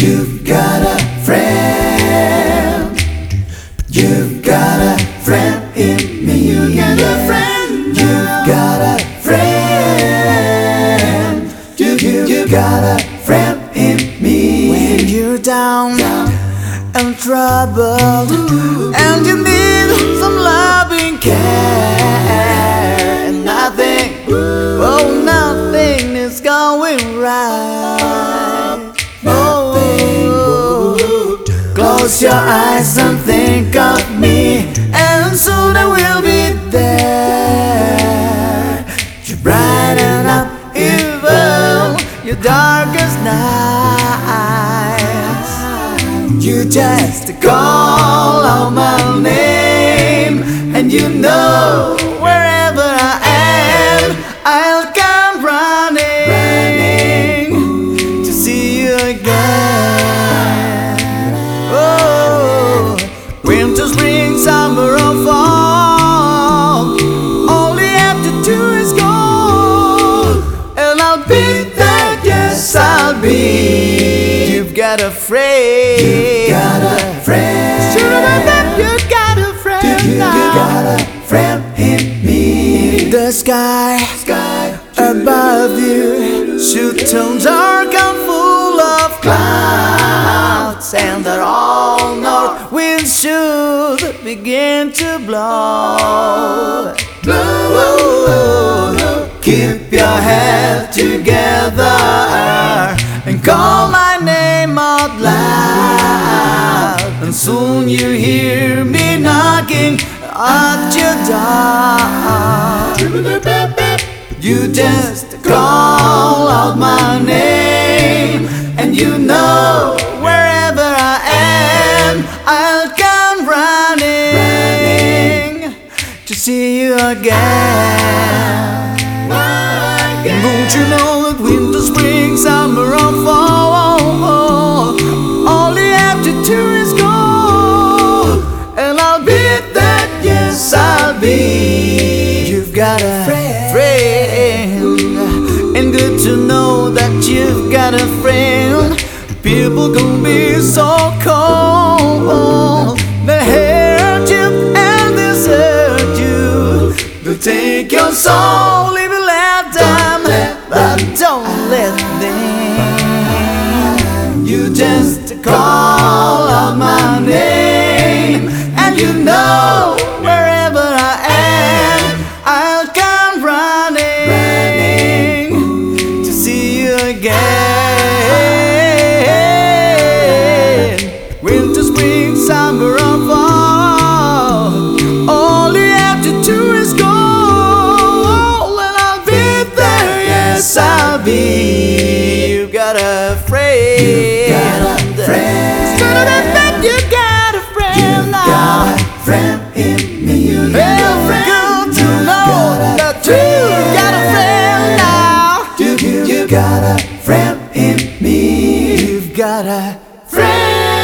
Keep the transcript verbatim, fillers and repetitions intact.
You've got a friend. You've got a friend in me. You got a friend. You've got a friend. You, you, you got a friend in me. When you're down, Down. and troubled, and you need some loving care, and nothing, oh nothing is going right. Oh, close your eyes and think of me, and soon I will be there to brighten up even your darkest nights. You just call out my name, and you know wherever I am, I'll come running, running to see you again. Oh, winter, spring, summer or fall, all you have to do is call, and I'll be there. Yes, I'll be. You've got a friend. You've got a friend. You got a friend You, you now. got a friend in me. The sky Sky above you should turn dark and full of clouds, and that all north winds should begin to blow. Blow. Keep your head together and call my name out loud, and soon you hear me knocking at your door. You just call out my name, and you know wherever I am, I'll come running to see you again. Don't you know that winter, spring, summer or fall, all you have to do is go, and I'll be there. Yes, I'll be. You've got a friend, and good to know that you've got a friend. People can be so cold, they hurt you and desert you. They'll take your soul if you let them, but don't let them. You just call out my name, and you know wherever I am, I'll come running to see you again. Winter, spring, summer or fall, all you have to do is go, and I'll be there. Yes, I'll be. You've got a friend. You've got a friend. You got a friend now. Got a friend in me. You It's good to know that you got a friend now. You, you, you got a friend in me. You've got a friend.